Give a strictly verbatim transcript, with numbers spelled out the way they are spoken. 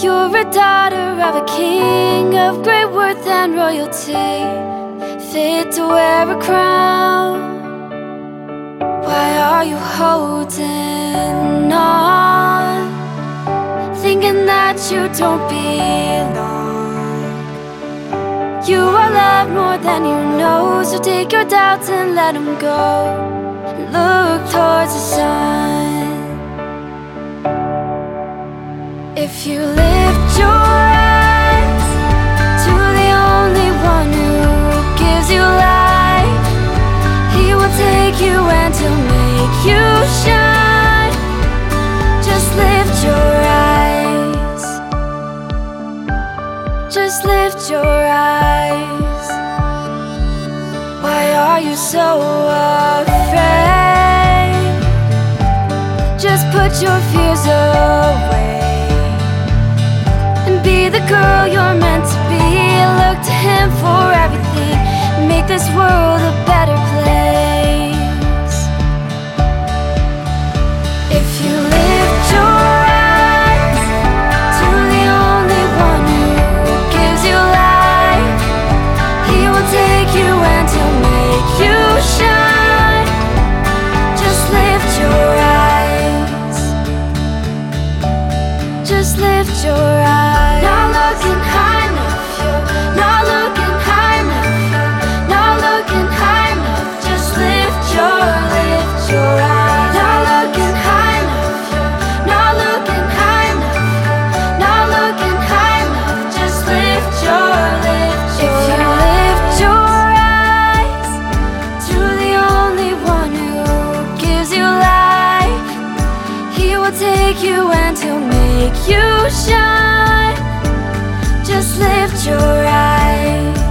You're a daughter of a king of great worth and royalty, fit to wear a crown. Why are you holding on, thinking that you don't belong? You are loved more than you know, so take your doubts and let them go. Look towards the sun. If you lift your eyes to the only one who gives you life, he will take you and to make you shine. Just lift your eyes, just lift your eyes. Why are you so afraid? Just put your fears away, be the girl you're meant to be. Look to him for everything, make this world a better place. If you lift your eyes to the only one who gives you life, he will take you and he'll make you shine. Just lift your eyes, just lift your eyes. Take you and he'll make you shine. Just lift your eyes.